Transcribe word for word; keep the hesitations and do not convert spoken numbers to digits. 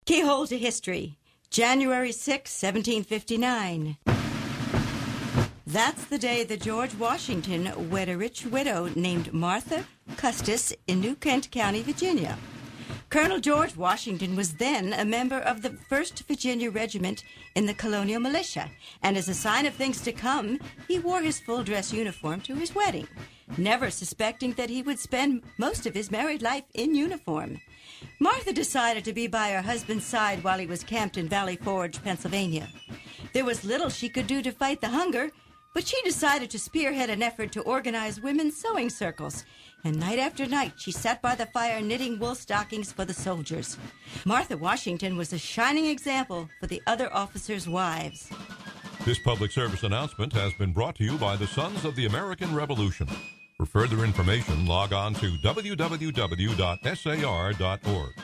Keyhole to History, January sixth, seventeen fifty-nine. That's the day that George Washington wed a rich widow named Martha Custis in New Kent County, Virginia. Colonel George Washington was then a member of the first Virginia Regiment in the colonial militia, and as a sign of things to come, he wore his full-dress uniform to his wedding, never suspecting that he would spend most of his married life in uniform. Martha decided to be by her husband's side while he was camped in Valley Forge, Pennsylvania. There was little she could do to fight the hunger, but she decided to spearhead an effort to organize women's sewing circles, and night after night she sat by the fire knitting wool stockings for the soldiers. Martha Washington was a shining example for the other officers' wives. This public service announcement has been brought to you by the Sons of the American Revolution. For further information, log on to w w w dot s a r dot org.